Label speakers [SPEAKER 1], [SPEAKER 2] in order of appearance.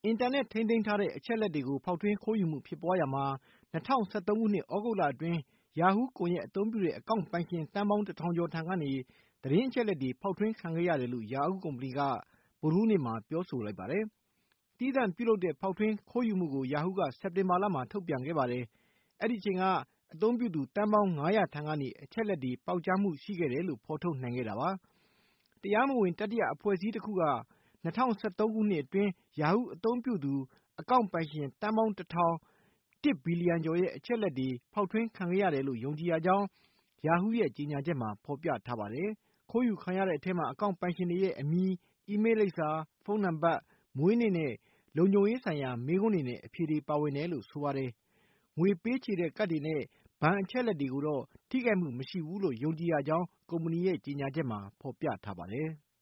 [SPEAKER 1] အင်တာနက်ထိန်းသိမ်းထားတဲ့အချက်အလက်တွေကိုဖောက်ထွင်းခိုးယူမှုဖြစ်ပွားရာမှာ2013 ခုနှစ်သြဂုတ်လအတွင်း Yahoo ကွန်ရက်အသုံးပြုတဲ့အကောင့်ပိုင်ရှင်သန်းပေါင်း1000 ကျော်ထံကနေသတင်းအချက်အလက်တွေဖောက်ထွင်းခံခဲ့ရတယ်လို့ Yahoo ကုမ္ပဏီကဗုဒ္ဓဟူးနေ့မှာပြောဆိုလိုက်ပါတယ်။သီးသန့်ပြုလုပ်တဲ့ဖောက်ထွင်းခိုးယူမှုကို Yahoo ကစက်တင်ဘာလမှာထုတ်ပြန်ခဲ့ပါတယ်။အဲဒီအချိန်ကအသုံးပြုသူသန်းပေါင်း900ထံကနေအချက်အလက်တွေပေါက်ကြားမှုရှိခဲ့တယ်လို့ဖော်ထုတ်နိုင်ခဲ့တာပါ။တရားမဝင်တတိယအဖွဲ့အစည်းတစ်ခုက2013 ခုနှစ်အတွင်း Yahoo အသုံးပြုသူအကောင့်ပိုင်ရှင်သန်းပေါင်း1 ဘီလီယံကျော်ရဲ့အချက်အလက်တွေဖောက်ထွင်းခံခဲ့ရတယ်လို့ယုံကြည်ရကြောင်း Yahoo ရဲ့ကြေညာချက်မှာဖော်ပြထားပါတယ်။ခိုးယူခံရတဲ့အထဲမှာအကောင့်ပိုင်ရှင်တွေရဲ့အမည်၊ အီးမေးလ်လိပ်စာ၊ ဖုန်းနံပါတ်၊ မွေးနေ့နဲ့လုံခြုံရေးဆိုင်ရာမေးခွန်းတွေနဲ့အဖြေတွေပါဝင်တယ်လို့ဆိုပါတယ်။ငွေပေးချေတဲ့ကဒ်တွေနဲ့ဘဏ်အချက်အလက်တွေကိုတော့ထိခိုက်မှုမရှိဘူးလို့ယုံကြည်ရကြောင်းကုမ္ပဏီရဲ့ကြေညာချက်မှာဖော်ပြထားပါတယ်။